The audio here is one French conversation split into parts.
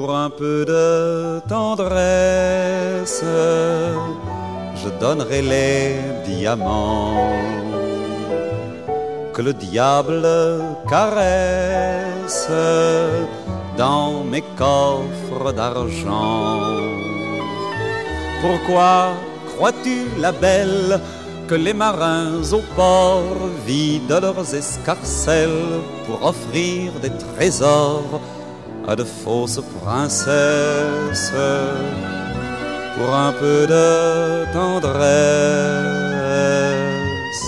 Pour un peu de tendresse, je donnerai les diamants que le diable caresse dans mes coffres d'argent. Pourquoi crois-tu, la belle, que les marins au port vident leurs escarcelles pour offrir des trésors à de fausses princesses? Pour un peu de tendresse.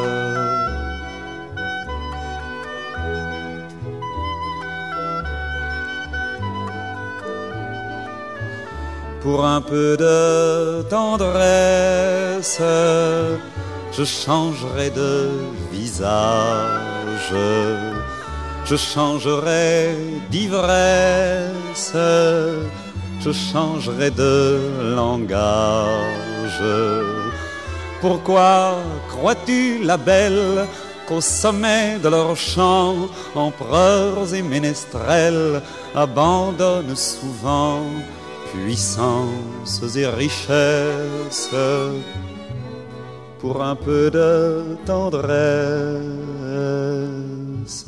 Pour un peu de tendresse, je changerai de visage, je changerai d'ivresse, je changerai de langage. Pourquoi crois-tu, la belle, qu'au sommet de leur chant, empereurs et ménestrels abandonnent souvent puissances et richesses pour un peu de tendresse?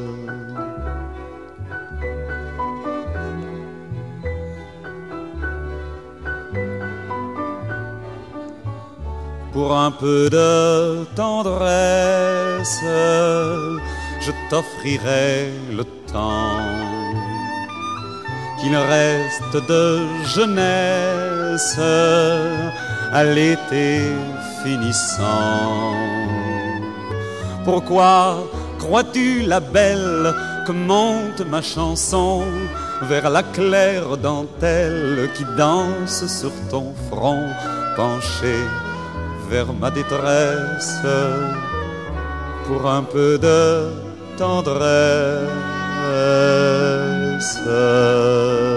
Pour un peu de tendresse, je t'offrirai le temps qu'il reste de jeunesse à l'été finissant. Pourquoi crois-tu, la belle, que monte ma chanson vers la claire dentelle qui danse sur ton front penché vers ma détresse? Pour un peu de tendresse.